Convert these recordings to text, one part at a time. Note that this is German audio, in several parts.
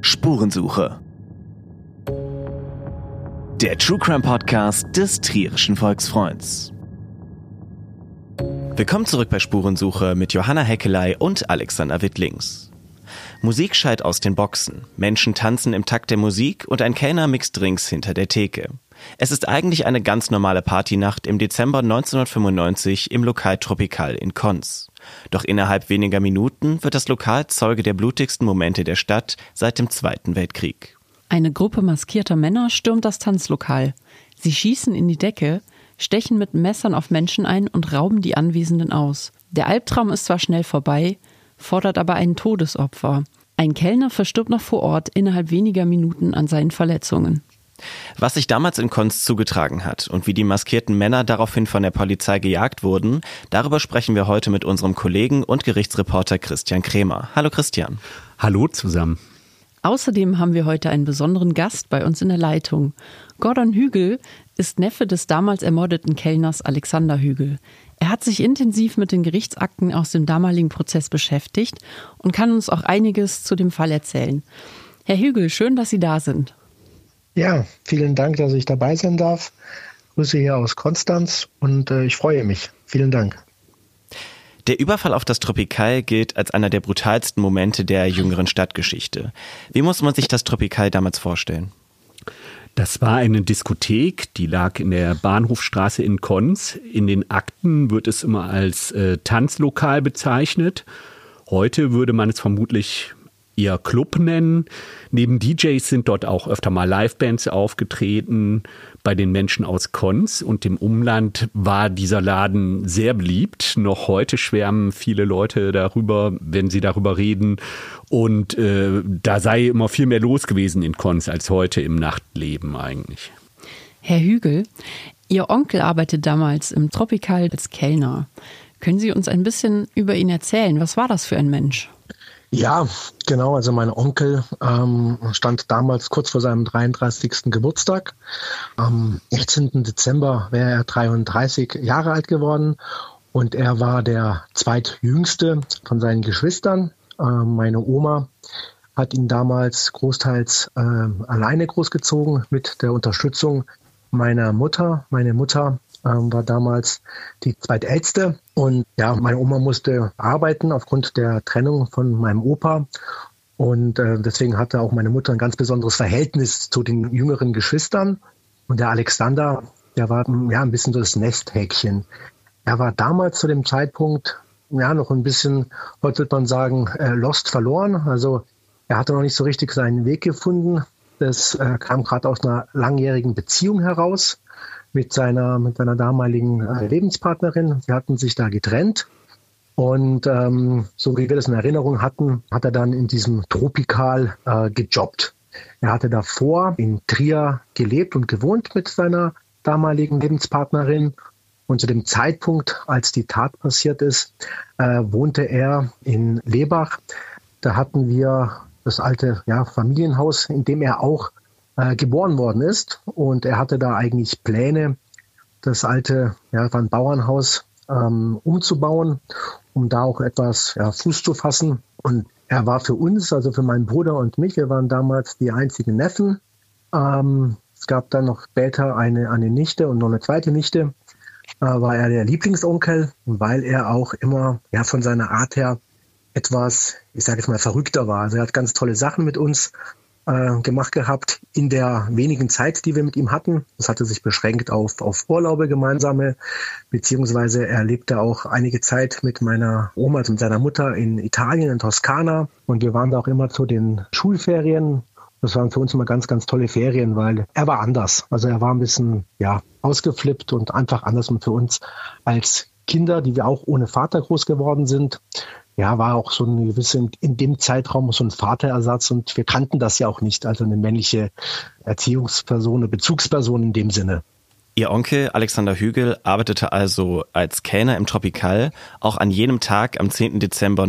Spurensuche. Der True Crime Podcast des Trierischen Volksfreunds. Willkommen zurück bei Spurensuche mit Johanna Heckeley und Alexander Wittlings. Musik schallt aus den Boxen, Menschen tanzen im Takt der Musik und ein Kellner mixt Drinks hinter der Theke. Es ist eigentlich eine ganz normale Partynacht im Dezember 1995 im Lokal Tropical in Konz. Doch innerhalb weniger Minuten wird das Lokal Zeuge der blutigsten Momente der Stadt seit dem Zweiten Weltkrieg. Eine Gruppe maskierter Männer stürmt das Tanzlokal. Sie schießen in die Decke, stechen mit Messern auf Menschen ein und rauben die Anwesenden aus. Der Albtraum ist zwar schnell vorbei, fordert aber ein Todesopfer. Ein Kellner verstirbt noch vor Ort innerhalb weniger Minuten an seinen Verletzungen. Was sich damals in Konz zugetragen hat und wie die maskierten Männer daraufhin von der Polizei gejagt wurden, darüber sprechen wir heute mit unserem Kollegen und Gerichtsreporter Christian Krämer. Hallo Christian. Hallo zusammen. Außerdem haben wir heute einen besonderen Gast bei uns in der Leitung. Gordon Hügel ist Neffe des damals ermordeten Kellners Alexander Hügel. Er hat sich intensiv mit den Gerichtsakten aus dem damaligen Prozess beschäftigt und kann uns auch einiges zu dem Fall erzählen. Herr Hügel, schön, dass Sie da sind. Ja, vielen Dank, dass ich dabei sein darf. Grüße hier aus Konstanz und ich freue mich. Vielen Dank. Der Überfall auf das Tropical gilt als einer der brutalsten Momente der jüngeren Stadtgeschichte. Wie muss man sich das Tropical damals vorstellen? Das war eine Diskothek, die lag in der Bahnhofstraße in Konz. In den Akten wird es immer als Tanzlokal bezeichnet. Heute würde man es vermutlich eher Club nennen. Neben DJs sind dort auch öfter mal Livebands aufgetreten. Bei den Menschen aus Konz und dem Umland war dieser Laden sehr beliebt. Noch heute schwärmen viele Leute darüber, wenn sie darüber reden. Und da sei immer viel mehr los gewesen in Konz als heute im Nachtleben eigentlich. Herr Hügel, Ihr Onkel arbeitet damals im Tropical als Kellner. Können Sie uns ein bisschen über ihn erzählen? Was war das für ein Mensch? Ja, genau. Also mein Onkel stand damals kurz vor seinem 33. Geburtstag. Am 18. Dezember wäre er 33 Jahre alt geworden und er war der zweitjüngste von seinen Geschwistern. Meine Oma hat ihn damals großteils alleine großgezogen mit der Unterstützung meiner Mutter. Meine Mutter war damals die zweitälteste und ja, meine Oma musste arbeiten aufgrund der Trennung von meinem Opa und deswegen hatte auch meine Mutter ein ganz besonderes Verhältnis zu den jüngeren Geschwistern und der Alexander, der war ja ein bisschen so das Nesthäkchen. Er war damals zu dem Zeitpunkt ja noch ein bisschen, heute würde man sagen, lost, verloren, also er hatte noch nicht so richtig seinen Weg gefunden. Das kam gerade aus einer langjährigen Beziehung heraus mit seiner damaligen Lebenspartnerin. Sie hatten sich da getrennt und so wie wir das in Erinnerung hatten, hat er dann in diesem Tropical gejobbt. Er hatte davor in Trier gelebt und gewohnt mit seiner damaligen Lebenspartnerin und zu dem Zeitpunkt, als die Tat passiert ist, wohnte er in Lebach. Da hatten wir das alte Familienhaus, in dem er auch geboren worden ist und er hatte da eigentlich Pläne, das alte war ein Bauernhaus umzubauen, um da auch etwas Fuß zu fassen und er war für uns, also für meinen Bruder und mich, wir waren damals die einzigen Neffen. Es gab dann noch später eine Nichte und noch eine zweite Nichte, war er der Lieblingsonkel, weil er auch immer von seiner Art her etwas, ich sage jetzt mal, verrückter war. Also er hat ganz tolle Sachen mit uns gemacht gehabt in der wenigen Zeit, die wir mit ihm hatten. Das hatte sich beschränkt auf Urlaube gemeinsame, beziehungsweise er lebte auch einige Zeit mit meiner Oma, also mit seiner Mutter in Italien, in Toskana. Und wir waren da auch immer zu den Schulferien. Das waren für uns immer ganz, ganz tolle Ferien, weil er war anders. Also er war ein bisschen ausgeflippt und einfach anders und für uns als Kinder, die wir auch ohne Vater groß geworden sind. War auch so eine gewisse, in dem Zeitraum so ein Vaterersatz und wir kannten das ja auch nicht, also eine männliche Erziehungsperson, eine Bezugsperson in dem Sinne. Ihr Onkel Alexander Hügel arbeitete also als Kellner im Tropical, auch an jenem Tag am 10. Dezember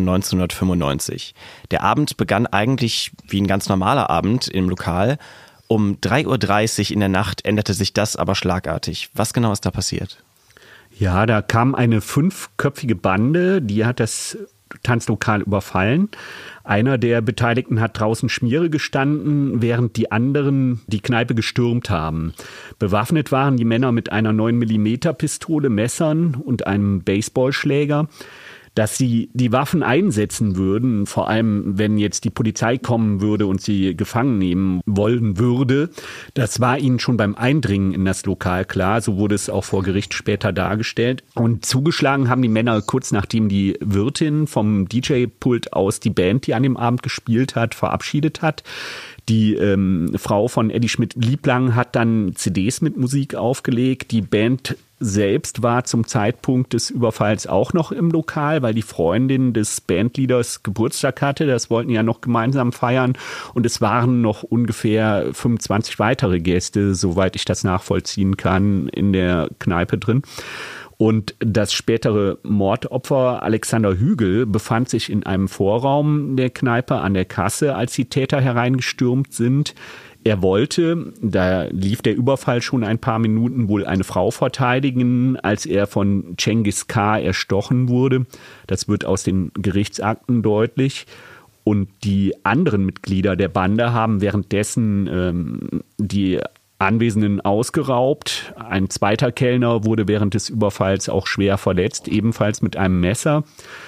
1995. Der Abend begann eigentlich wie ein ganz normaler Abend im Lokal. Um 3:30 Uhr in der Nacht änderte sich das aber schlagartig. Was genau ist da passiert? Ja, da kam eine 5-köpfige Bande, die hat das Tanzlokal überfallen. Einer der Beteiligten hat draußen Schmiere gestanden, während die anderen die Kneipe gestürmt haben. Bewaffnet waren die Männer mit einer 9mm Pistole, Messern und einem Baseballschläger. Dass sie die Waffen einsetzen würden, vor allem wenn jetzt die Polizei kommen würde und sie gefangen nehmen wollen würde, das war ihnen schon beim Eindringen in das Lokal klar. So wurde es auch vor Gericht später dargestellt. Und zugeschlagen haben die Männer kurz nachdem die Wirtin vom DJ-Pult aus die Band, die an dem Abend gespielt hat, verabschiedet hat. Die Frau von Eddie Schmidt-Lieblang hat dann CDs mit Musik aufgelegt. Die Band selbst war zum Zeitpunkt des Überfalls auch noch im Lokal, weil die Freundin des Bandleaders Geburtstag hatte. Das wollten ja noch gemeinsam feiern. Und es waren noch ungefähr 25 weitere Gäste, soweit ich das nachvollziehen kann, in der Kneipe drin. Und das spätere Mordopfer Alexander Hügel befand sich in einem Vorraum der Kneipe an der Kasse, als die Täter hereingestürmt sind. Er wollte, da lief der Überfall schon ein paar Minuten, wohl eine Frau verteidigen, als er von Cengiz K. erstochen wurde. Das wird aus den Gerichtsakten deutlich. Und die anderen Mitglieder der Bande haben währenddessen die Anwesenden ausgeraubt. Ein zweiter Kellner wurde während des Überfalls auch schwer verletzt, ebenfalls mit einem Messer.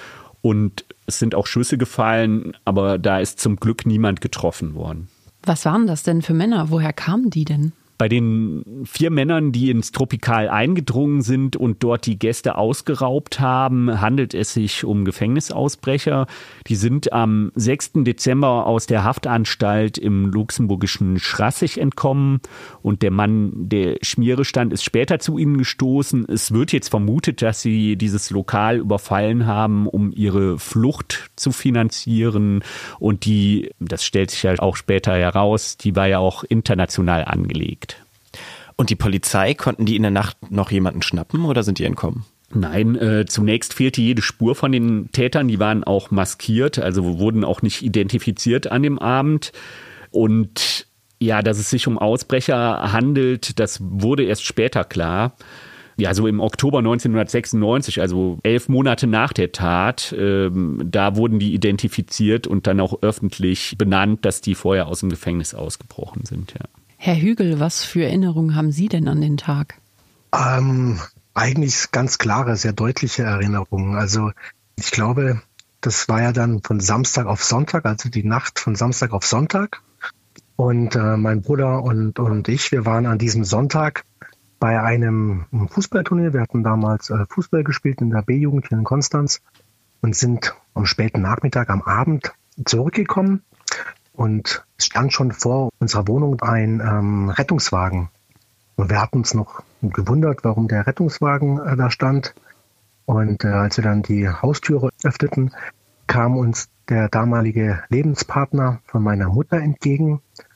Und es sind auch Schüsse gefallen, aber da ist zum Glück niemand getroffen worden. Was waren das denn für Männer? Woher kamen die denn? Bei den 4 Männern, die ins Tropikal eingedrungen sind und dort die Gäste ausgeraubt haben, handelt es sich um Gefängnisausbrecher. Die sind am 6. Dezember aus der Haftanstalt im luxemburgischen Schrassig entkommen und der Mann, der Schmiere stand, ist später zu ihnen gestoßen. Es wird jetzt vermutet, dass sie dieses Lokal überfallen haben, um ihre Flucht zu finanzieren, und das stellt sich halt auch später heraus, die war ja auch international angelegt. Und die Polizei, konnten die in der Nacht noch jemanden schnappen oder sind die entkommen? Nein, zunächst fehlte jede Spur von den Tätern. Die waren auch maskiert, also wurden auch nicht identifiziert an dem Abend. Und ja, dass es sich um Ausbrecher handelt, das wurde erst später klar. Ja, so im Oktober 1996, also 11 Monate nach der Tat, da wurden die identifiziert und dann auch öffentlich benannt, dass die vorher aus dem Gefängnis ausgebrochen sind, ja. Herr Hügel, was für Erinnerungen haben Sie denn an den Tag? Eigentlich ganz klare, sehr deutliche Erinnerungen. Also ich glaube, das war ja dann von Samstag auf Sonntag, also die Nacht von Samstag auf Sonntag. Und mein Bruder und ich, wir waren an diesem Sonntag bei einem Fußballturnier. Wir hatten damals Fußball gespielt in der B-Jugend hier in Konstanz und sind am späten Nachmittag, am Abend zurückgekommen. Und es stand schon vor unserer Wohnung ein Rettungswagen. Und wir hatten uns noch gewundert, warum der Rettungswagen da stand. Und als wir dann die Haustüre öffneten, kam uns der damalige Lebenspartner von meiner Mutter entgegen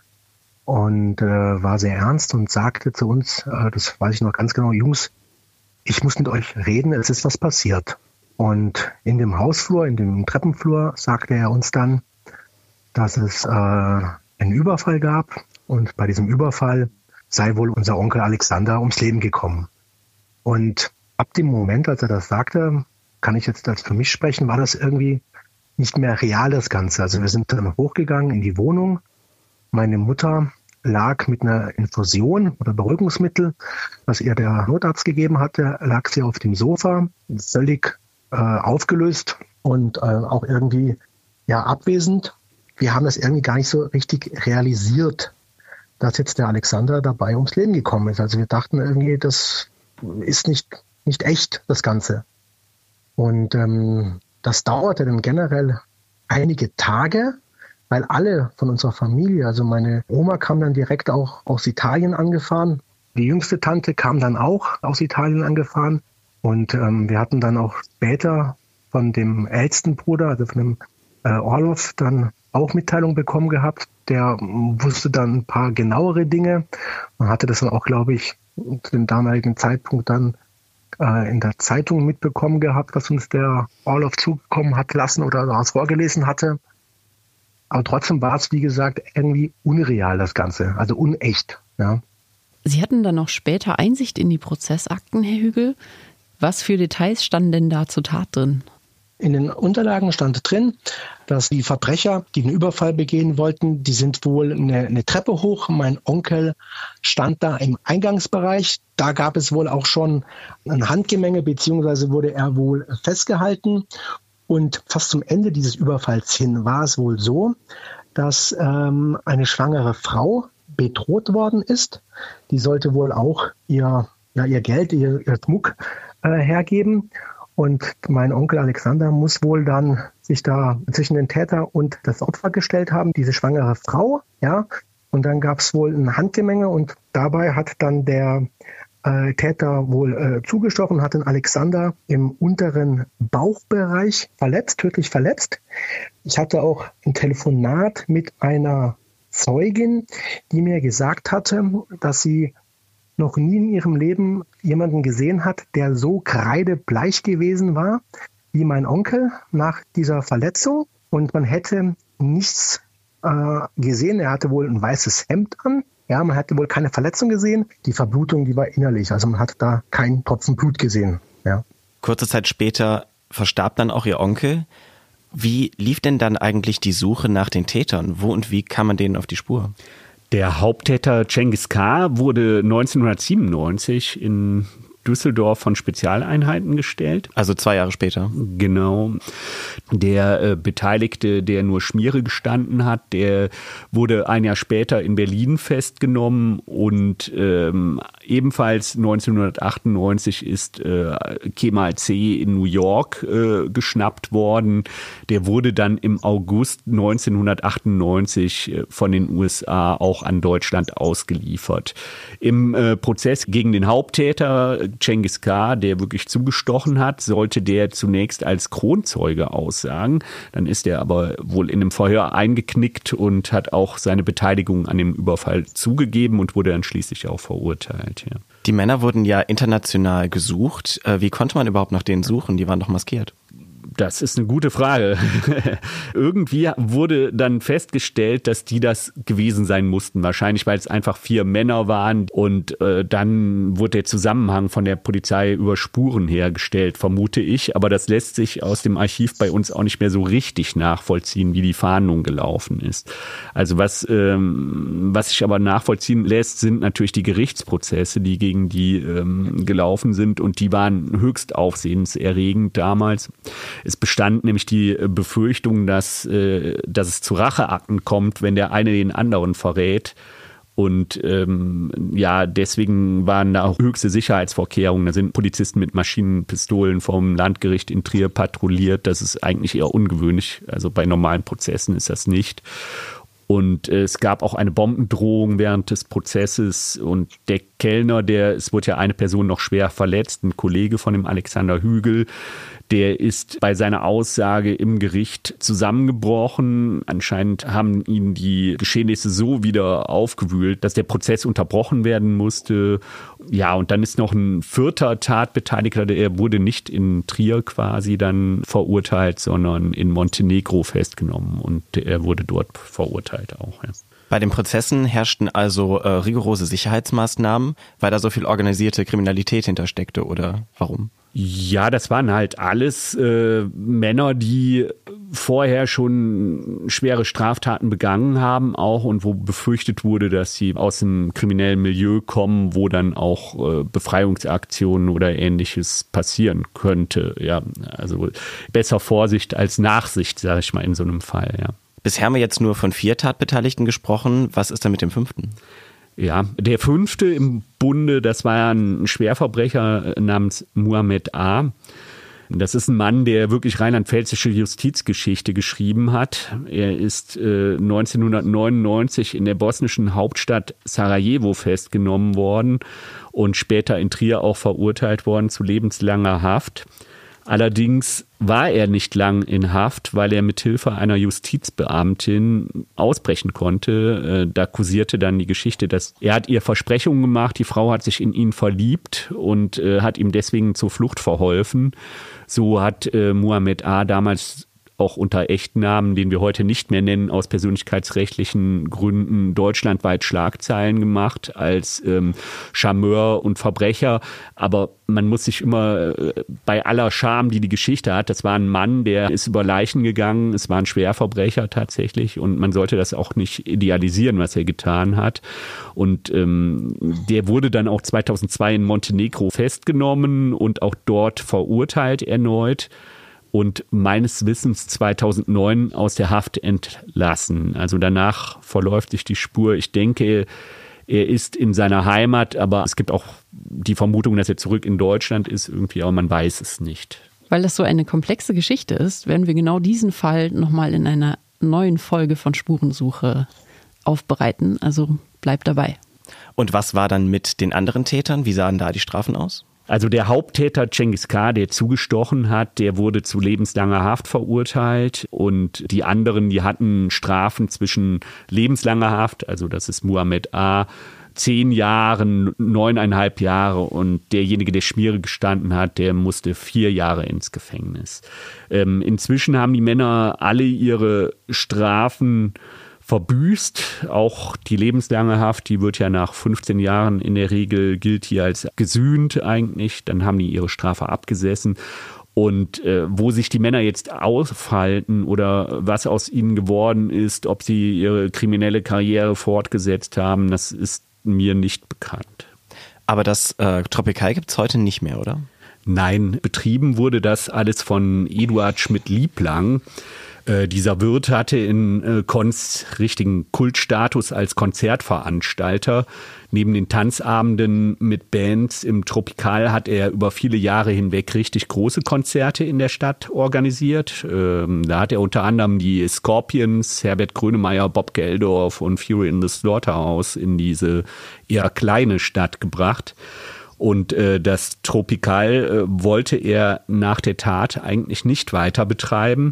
und war sehr ernst und sagte zu uns, das weiß ich noch ganz genau: Jungs, ich muss mit euch reden, es ist was passiert. Und in dem Hausflur, in dem Treppenflur, sagte er uns dann, dass es einen Überfall gab, und bei diesem Überfall sei wohl unser Onkel Alexander ums Leben gekommen. Und ab dem Moment, als er das sagte, kann ich jetzt als für mich sprechen, war das irgendwie nicht mehr real, das Ganze. Also wir sind dann hochgegangen in die Wohnung. Meine Mutter lag mit einer Infusion oder Beruhigungsmittel, was ihr der Notarzt gegeben hatte, lag sie auf dem Sofa, völlig aufgelöst und auch irgendwie abwesend. Wir haben das irgendwie gar nicht so richtig realisiert, dass jetzt der Alexander dabei ums Leben gekommen ist. Also wir dachten irgendwie, das ist nicht echt, das Ganze. Und das dauerte dann generell einige Tage, weil alle von unserer Familie, also meine Oma kam dann direkt auch aus Italien angefahren. Die jüngste Tante kam dann auch aus Italien angefahren. Und wir hatten dann auch später von dem ältesten Bruder, also von dem Orlov, dann auch Mitteilung bekommen gehabt. Der wusste dann ein paar genauere Dinge. Man hatte das dann auch, glaube ich, zu dem damaligen Zeitpunkt dann in der Zeitung mitbekommen gehabt, was uns der Orlov zugekommen hat lassen oder was vorgelesen hatte. Aber trotzdem war es, wie gesagt, irgendwie unreal, das Ganze, also unecht. Ja. Sie hatten dann noch später Einsicht in die Prozessakten, Herr Hügel. Was für Details standen denn da zur Tat drin? In den Unterlagen stand drin, dass die Verbrecher, die den Überfall begehen wollten, die sind wohl eine Treppe hoch. Mein Onkel stand da im Eingangsbereich. Da gab es wohl auch schon ein Handgemenge, beziehungsweise wurde er wohl festgehalten. Und fast zum Ende dieses Überfalls hin war es wohl so, dass eine schwangere Frau bedroht worden ist. Die sollte wohl auch ihr Geld, ihr Schmuck hergeben. Und mein Onkel Alexander muss wohl dann sich da zwischen den Täter und das Opfer gestellt haben, diese schwangere Frau. Ja. Und dann gab es wohl ein Handgemenge und dabei hat dann der Täter wohl zugestochen, hat den Alexander im unteren Bauchbereich tödlich verletzt. Ich hatte auch ein Telefonat mit einer Zeugin, die mir gesagt hatte, dass sie noch nie in ihrem Leben jemanden gesehen hat, der so kreidebleich gewesen war wie mein Onkel nach dieser Verletzung. Und man hätte nichts gesehen. Er hatte wohl ein weißes Hemd an. Ja, man hatte wohl keine Verletzung gesehen. Die Verblutung, die war innerlich. Also man hat da keinen Tropfen Blut gesehen. Ja. Kurze Zeit später verstarb dann auch ihr Onkel. Wie lief denn dann eigentlich die Suche nach den Tätern? Wo und wie kam man denen auf die Spur? Der Haupttäter Cengiz K. wurde 1997 in Düsseldorf von Spezialeinheiten gestellt. Also 2 Jahre später. Genau. Der Beteiligte, der nur Schmiere gestanden hat, der wurde ein Jahr später in Berlin festgenommen und ebenfalls 1998 ist Kemal C. in New York geschnappt worden. Der wurde dann im August 1998 von den USA auch an Deutschland ausgeliefert. Im Prozess gegen den Haupttäter Cengiz K., der wirklich zugestochen hat, sollte der zunächst als Kronzeuge aussagen. Dann ist er aber wohl in einem Verhör eingeknickt und hat auch seine Beteiligung an dem Überfall zugegeben und wurde dann schließlich auch verurteilt. Ja. Die Männer wurden ja international gesucht. Wie konnte man überhaupt nach denen suchen? Die waren doch maskiert. Das ist eine gute Frage. Irgendwie wurde dann festgestellt, dass die das gewesen sein mussten. Wahrscheinlich, weil es einfach 4 Männer waren. Und dann wurde der Zusammenhang von der Polizei über Spuren hergestellt, vermute ich. Aber das lässt sich aus dem Archiv bei uns auch nicht mehr so richtig nachvollziehen, wie die Fahndung gelaufen ist. Also was sich aber nachvollziehen lässt, sind natürlich die Gerichtsprozesse, die gegen die gelaufen sind. Und die waren höchst aufsehenserregend damals. Es bestand nämlich die Befürchtung, dass es zu Racheakten kommt, wenn der eine den anderen verrät. Und deswegen waren da höchste Sicherheitsvorkehrungen. Da sind Polizisten mit Maschinenpistolen vom Landgericht in Trier patrouilliert. Das ist eigentlich eher ungewöhnlich. Also bei normalen Prozessen ist das nicht. Und es gab auch eine Bombendrohung während des Prozesses und der Kellner, es wurde ja eine Person noch schwer verletzt, ein Kollege von dem Alexander Hügel, der ist bei seiner Aussage im Gericht zusammengebrochen. Anscheinend haben ihn die Geschehnisse so wieder aufgewühlt, dass der Prozess unterbrochen werden musste. Ja, und dann ist noch ein 4. Tatbeteiligter, der wurde nicht in Trier quasi dann verurteilt, sondern in Montenegro festgenommen und er wurde dort verurteilt auch. Ja. Bei den Prozessen herrschten also rigorose Sicherheitsmaßnahmen, weil da so viel organisierte Kriminalität hintersteckte, oder warum? Ja, das waren halt alles Männer, die vorher schon schwere Straftaten begangen haben auch und wo befürchtet wurde, dass sie aus dem kriminellen Milieu kommen, wo dann auch Befreiungsaktionen oder Ähnliches passieren könnte. Ja, also besser Vorsicht als Nachsicht, sage ich mal, in so einem Fall, ja. Bisher haben wir jetzt nur von 4 Tatbeteiligten gesprochen. Was ist da mit dem 5.? Ja, der 5. im Bunde, das war ein Schwerverbrecher namens Muhammad A. Das ist ein Mann, der wirklich rheinland-pfälzische Justizgeschichte geschrieben hat. Er ist 1999 in der bosnischen Hauptstadt Sarajevo festgenommen worden und später in Trier auch verurteilt worden zu lebenslanger Haft. Allerdings war er nicht lang in Haft, weil er mit Hilfe einer Justizbeamtin ausbrechen konnte. Da kursierte dann die Geschichte, dass er hat ihr Versprechungen gemacht, die Frau hat sich in ihn verliebt und hat ihm deswegen zur Flucht verholfen. So hat Muhammad A. damals auch unter Echtnamen, den wir heute nicht mehr nennen, aus persönlichkeitsrechtlichen Gründen deutschlandweit Schlagzeilen gemacht als Charmeur und Verbrecher. Aber man muss sich immer bei aller Scham, die Geschichte hat, das war ein Mann, der ist über Leichen gegangen, es war ein Schwerverbrecher tatsächlich und man sollte das auch nicht idealisieren, was er getan hat. Und der wurde dann auch 2002 in Montenegro festgenommen und auch dort verurteilt erneut. Und meines Wissens 2009 aus der Haft entlassen. Also danach verläuft sich die Spur. Ich denke, er ist in seiner Heimat, aber es gibt auch die Vermutung, dass er zurück in Deutschland ist irgendwie, aber man weiß es nicht. Weil das so eine komplexe Geschichte ist, werden wir genau diesen Fall nochmal in einer neuen Folge von Spurensuche aufbereiten. Also bleibt dabei. Und was war dann mit den anderen Tätern? Wie sahen da die Strafen aus? Also der Haupttäter Cengiz K., der zugestochen hat, der wurde zu lebenslanger Haft verurteilt und die anderen, die hatten Strafen zwischen lebenslanger Haft, also das ist Muhammad A., 10 Jahren, 9,5 Jahre und derjenige, der Schmiere gestanden hat, der musste 4 Jahre ins Gefängnis. Inzwischen haben die Männer alle ihre Strafen verbüßt. Auch die lebenslange Haft, die wird ja nach 15 Jahren in der Regel, gilt hier als gesühnt eigentlich. Dann haben die ihre Strafe abgesessen. Und wo sich die Männer jetzt aufhalten oder was aus ihnen geworden ist, ob sie ihre kriminelle Karriere fortgesetzt haben, das ist mir nicht bekannt. Aber das Tropical gibt es heute nicht mehr, oder? Nein, betrieben wurde das alles von Eduard Schmidt-Lieblang. Dieser Wirt hatte in Konz richtigen Kultstatus als Konzertveranstalter. Neben den Tanzabenden mit Bands im Tropical hat er über viele Jahre hinweg richtig große Konzerte in der Stadt organisiert. Da hat er unter anderem die Scorpions, Herbert Grönemeyer, Bob Geldof und Fury in the Slaughterhouse in diese eher kleine Stadt gebracht. Und das Tropical wollte er nach der Tat eigentlich nicht weiter betreiben.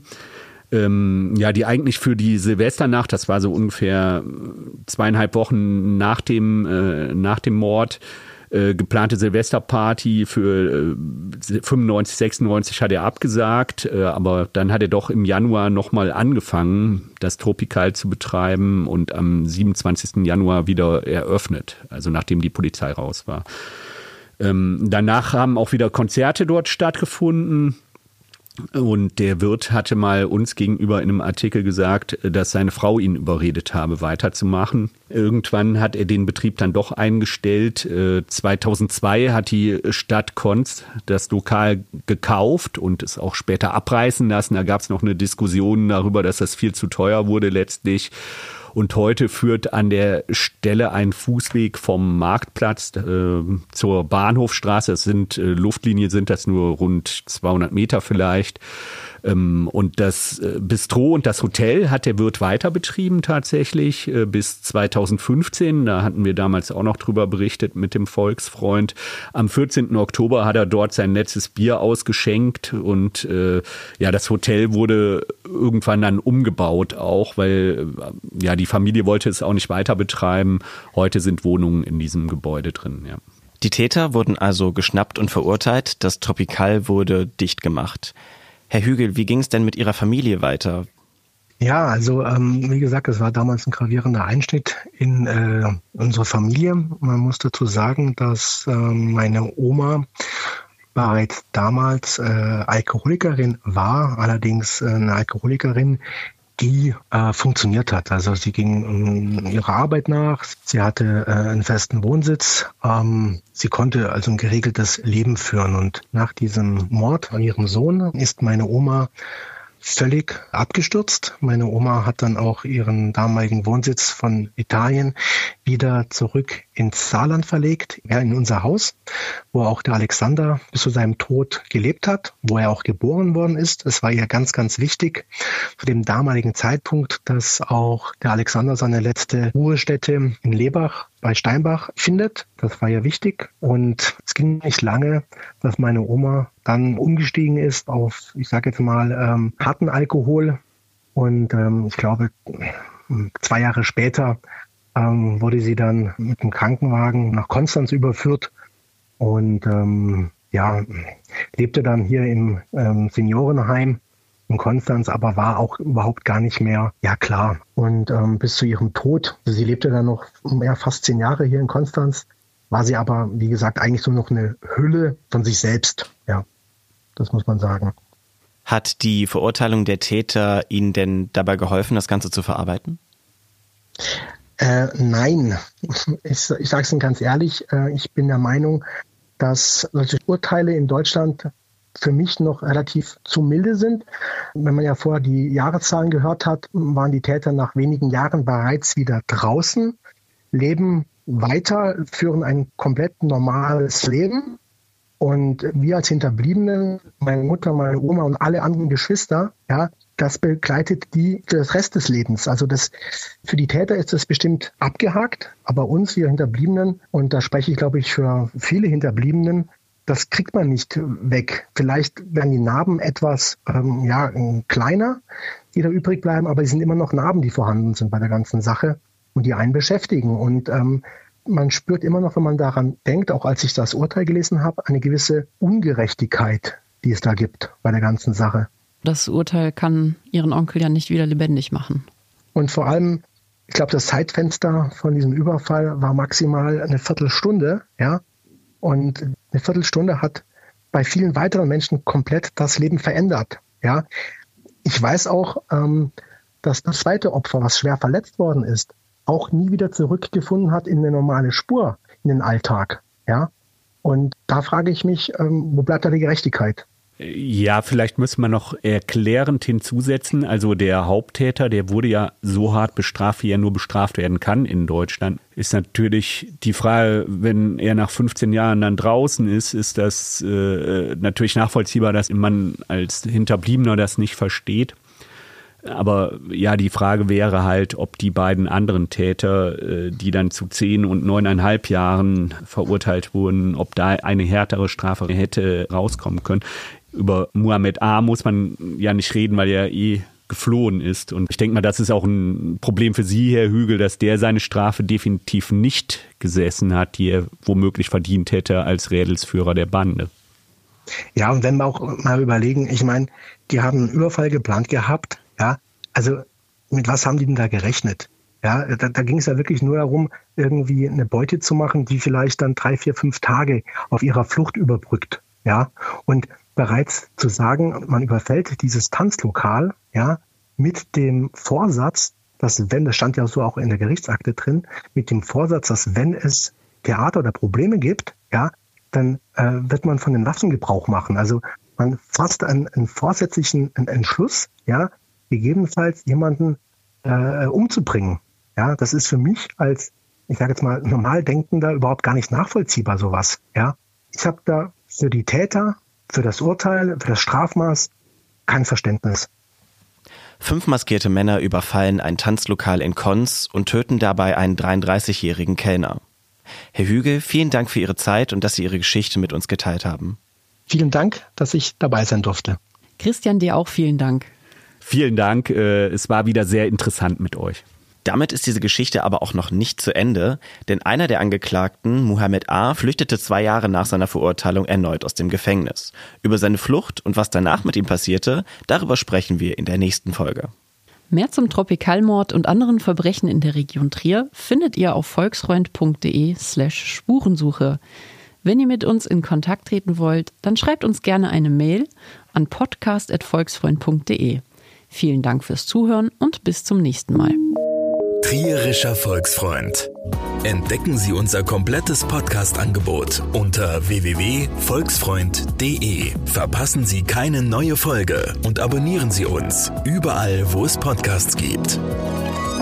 Die eigentlich für die Silvesternacht, das war so ungefähr 2,5 Wochen nach dem Mord, geplante Silvesterparty für 95, 96 hat er abgesagt, aber dann hat er doch im Januar nochmal angefangen, das Tropical zu betreiben und am 27. Januar wieder eröffnet, also nachdem die Polizei raus war. Danach haben auch wieder Konzerte dort stattgefunden. Und der Wirt hatte mal uns gegenüber in einem Artikel gesagt, dass seine Frau ihn überredet habe, weiterzumachen. Irgendwann hat er den Betrieb dann doch eingestellt. 2002 hat die Stadt Konz das Lokal gekauft und es auch später abreißen lassen. Da gab es noch eine Diskussion darüber, dass das viel zu teuer wurde letztlich. Und heute führt an der Stelle ein Fußweg vom Marktplatz zur Bahnhofstraße. Das sind Luftlinie, sind das nur rund 200 Meter vielleicht. Und das Bistro und das Hotel hat der Wirt weiter betrieben tatsächlich bis 2015. Da hatten wir damals auch noch drüber berichtet mit dem Volksfreund. Am 14. Oktober hat er dort sein letztes Bier ausgeschenkt und das Hotel wurde irgendwann dann umgebaut auch, weil die Familie wollte es auch nicht weiter betreiben. Heute sind Wohnungen in diesem Gebäude drin, ja. Die Täter wurden also geschnappt und verurteilt. Das Tropical wurde dicht gemacht. Herr Hügel, wie ging es denn mit Ihrer Familie weiter? Ja, also wie gesagt, es war damals ein gravierender Einschnitt in unsere Familie. Man muss dazu sagen, dass meine Oma bereits damals Alkoholikerin war, allerdings eine Alkoholikerin, die funktioniert hat. Also sie ging ihrer Arbeit nach, sie hatte einen festen Wohnsitz, sie konnte also ein geregeltes Leben führen. Und nach diesem Mord an ihrem Sohn ist meine Oma völlig abgestürzt. Meine Oma hat dann auch ihren damaligen Wohnsitz von Italien wieder zurück ins Saarland verlegt, in unser Haus, wo auch der Alexander bis zu seinem Tod gelebt hat, wo er auch geboren worden ist. Es war ihr ganz, ganz wichtig zu dem damaligen Zeitpunkt, dass auch der Alexander seine letzte Ruhestätte in Lebach bei Steinbach findet. Das war ja wichtig. Und es ging nicht lange, dass meine Oma dann umgestiegen ist auf, ich sage jetzt mal, harten Alkohol. Und ich glaube, 2 Jahre später wurde sie dann mit dem Krankenwagen nach Konstanz überführt und lebte dann hier im Seniorenheim in Konstanz, aber war auch überhaupt gar nicht mehr, ja klar. Und bis zu ihrem Tod, also sie lebte dann noch fast 10 Jahre hier in Konstanz, war sie aber, wie gesagt, eigentlich nur noch eine Hülle von sich selbst. Ja, das muss man sagen. Hat die Verurteilung der Täter Ihnen denn dabei geholfen, das Ganze zu verarbeiten? Nein, ich sage es Ihnen ganz ehrlich, ich bin der Meinung, dass solche Urteile in Deutschland für mich noch relativ zu milde sind. Wenn man ja vorher die Jahreszahlen gehört hat, waren die Täter nach wenigen Jahren bereits wieder draußen, leben weiter, führen ein komplett normales Leben. Und wir als Hinterbliebene, meine Mutter, meine Oma und alle anderen Geschwister, ja, das begleitet die für das Rest des Lebens. Also für die Täter ist das bestimmt abgehakt, aber uns, wir Hinterbliebenen, und da spreche ich, glaube ich, für viele Hinterbliebenen, das kriegt man nicht weg. Vielleicht werden die Narben etwas kleiner, die da übrig bleiben, aber es sind immer noch Narben, die vorhanden sind bei der ganzen Sache und die einen beschäftigen. Und man spürt immer noch, wenn man daran denkt, auch als ich das Urteil gelesen habe, eine gewisse Ungerechtigkeit, die es da gibt bei der ganzen Sache. Das Urteil kann Ihren Onkel ja nicht wieder lebendig machen. Und vor allem, ich glaube, das Zeitfenster von diesem Überfall war maximal eine Viertelstunde, ja. Und eine Viertelstunde hat bei vielen weiteren Menschen komplett das Leben verändert, ja. Ich weiß auch, dass das zweite Opfer, was schwer verletzt worden ist, auch nie wieder zurückgefunden hat in eine normale Spur, in den Alltag, ja. Und da frage ich mich, wo bleibt da die Gerechtigkeit? Ja, vielleicht müssen wir noch erklärend hinzusetzen. Also der Haupttäter, der wurde ja so hart bestraft, wie er nur bestraft werden kann in Deutschland. Ist natürlich die Frage, wenn er nach 15 Jahren dann draußen ist das natürlich nachvollziehbar, dass man als Hinterbliebener das nicht versteht. Aber ja, die Frage wäre halt, ob die beiden anderen Täter, die dann zu 10 und 9,5 Jahren verurteilt wurden, ob da eine härtere Strafe hätte rauskommen können. Über Muhammad A. muss man ja nicht reden, weil er geflohen ist. Und ich denke mal, das ist auch ein Problem für Sie, Herr Hügel, dass der seine Strafe definitiv nicht gesessen hat, die er womöglich verdient hätte als Rädelsführer der Bande. Ja, und wenn wir auch mal überlegen, ich meine, die haben einen Überfall geplant gehabt, ja, also mit was haben die denn da gerechnet? Ja, da ging es ja wirklich nur darum, irgendwie eine Beute zu machen, die vielleicht dann 3, 4, 5 Tage auf ihrer Flucht überbrückt, ja, und bereits zu sagen, man überfällt dieses Tanzlokal, ja, mit dem Vorsatz, dass wenn, das stand ja so auch in der Gerichtsakte drin, mit dem Vorsatz, dass wenn es Theater oder Probleme gibt, ja, dann wird man von den Waffen Gebrauch machen. Also man fasst einen vorsätzlichen Entschluss, ja, gegebenenfalls jemanden umzubringen. Ja, das ist für mich als, ich sage jetzt mal, normal Denkender überhaupt gar nicht nachvollziehbar, sowas. Ja, ich habe da für die Täter, für das Urteil, für das Strafmaß kein Verständnis. 5 maskierte Männer überfallen ein Tanzlokal in Konz und töten dabei einen 33-jährigen Kellner. Herr Hügel, vielen Dank für Ihre Zeit und dass Sie Ihre Geschichte mit uns geteilt haben. Vielen Dank, dass ich dabei sein durfte. Christian, dir auch vielen Dank. Vielen Dank, es war wieder sehr interessant mit euch. Damit ist diese Geschichte aber auch noch nicht zu Ende, denn einer der Angeklagten, Muhammad A., flüchtete 2 Jahre nach seiner Verurteilung erneut aus dem Gefängnis. Über seine Flucht und was danach mit ihm passierte, darüber sprechen wir in der nächsten Folge. Mehr zum Tropikalmord und anderen Verbrechen in der Region Trier findet ihr auf volksfreund.de/Spurensuche. Wenn ihr mit uns in Kontakt treten wollt, dann schreibt uns gerne eine Mail an podcast@volksfreund.de. Vielen Dank fürs Zuhören und bis zum nächsten Mal. Trierischer Volksfreund. Entdecken Sie unser komplettes Podcast-Angebot unter www.volksfreund.de. Verpassen Sie keine neue Folge und abonnieren Sie uns überall, wo es Podcasts gibt.